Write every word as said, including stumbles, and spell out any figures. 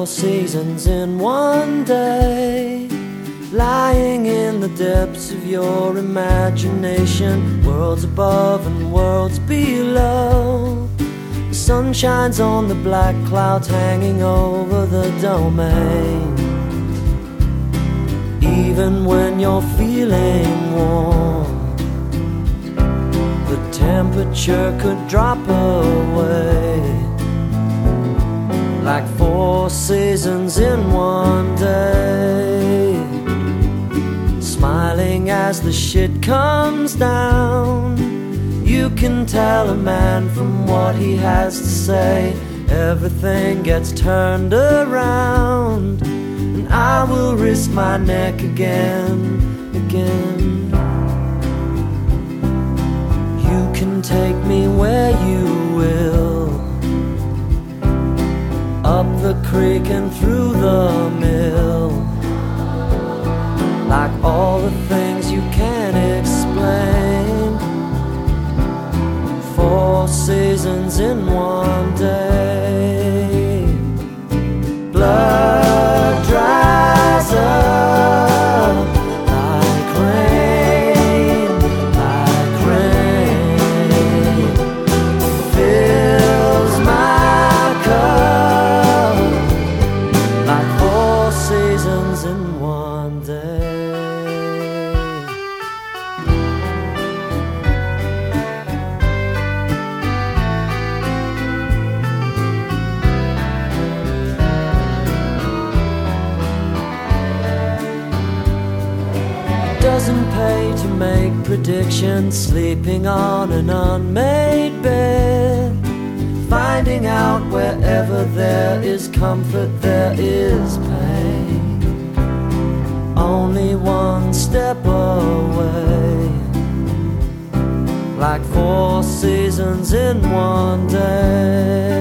four seasons in one day, lying in the depths of your imagination, worlds above and worlds below. The sun shines on the black clouds hanging over the domain. Even when you're feeling warm, the temperature could drop away, like four seasons in one day. Smiling as the shit comes down, you can tell a man from what he has to say. Everything gets turned around, and I will risk my neck again, again. You can take me where you will, up the creek and through the mill, like all the things you can't explain. Four seasons in one day. Blood dries up like rain, like rain. Fills my cup like four seasons in one day. Doesn't pay to make predictions, sleeping on an unmade bed, finding out wherever there is comfort there is pain. Only one step away, like four seasons in one day.